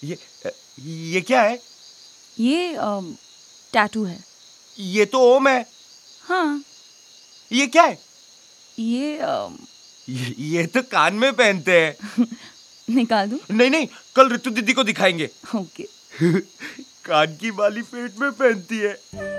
ये ये क्या है? ये टैटू है। ये तो ओम है। हाँ। ये क्या है? ये तो कान में पहनते हैं। निकाल दूं? नहीं, कल ऋतु दीदी को दिखाएंगे। ओके। कान की बाली पेट में पहनती है।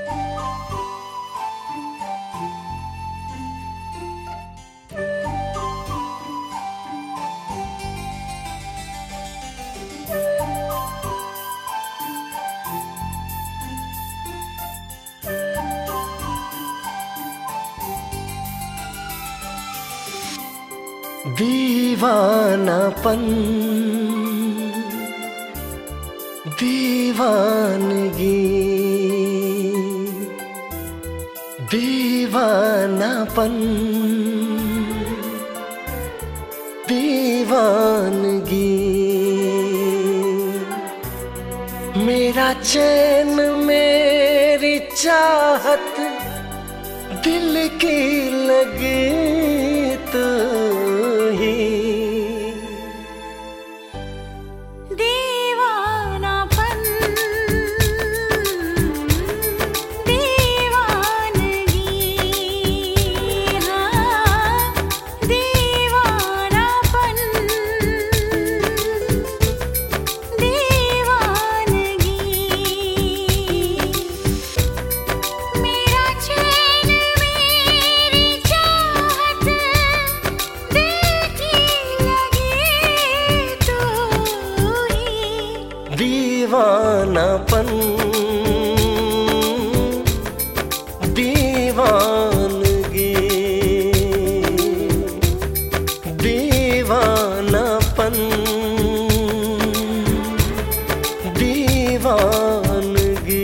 दीवानापन, दीवानगी, दीवानापन, दीवानगी, मेरा चैन मेरी चाहत दिल की लगी तो दीवानापन, दीवानगी, दीवानापन, दीवानगी।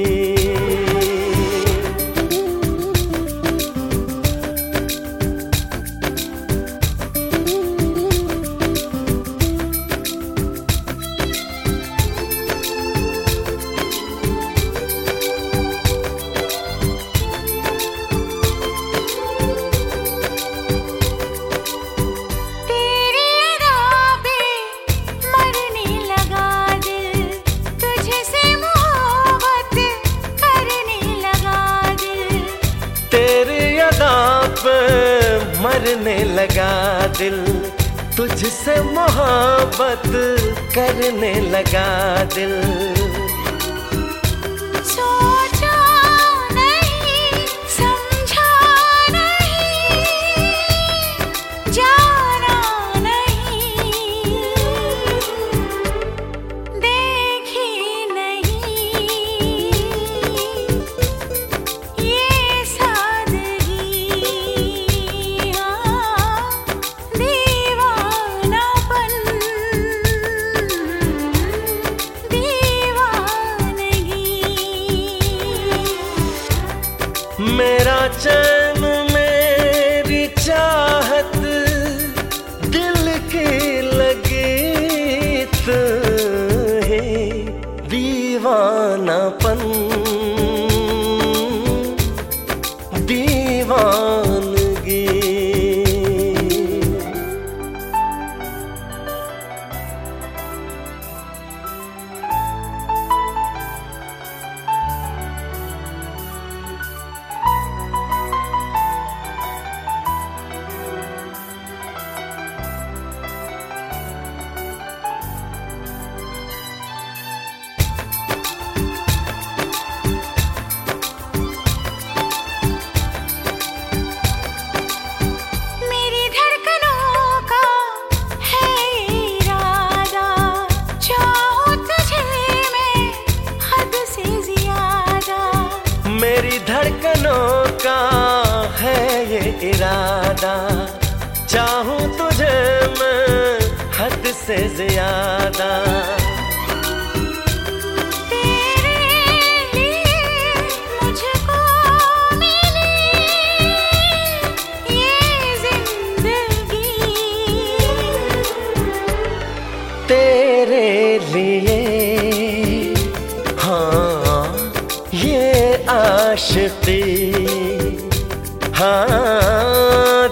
मरने लगा दिल, तुझसे मोहब्बत करने लगा दिल। सोचा नहीं, समझा नहीं, जाना नहीं, देखी नहीं ये सादगी। मेरा चैन मेरी चाहत दिल की लगी तो है दीवानापन, दीवानगी। मेरी धड़कनों का है ये इरादा, चाहूं तुझे मैं हद से ज्यादा। तेरे लिए मुझको मिली ये जिंदगी, तेरे लिए हाँ ये आशिकी, हाँ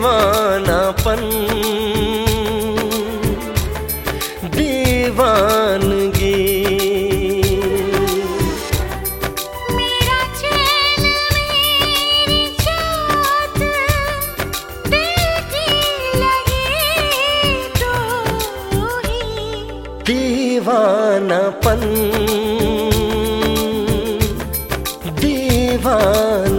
दीवानापन, दीवान दीवानापन दीवाना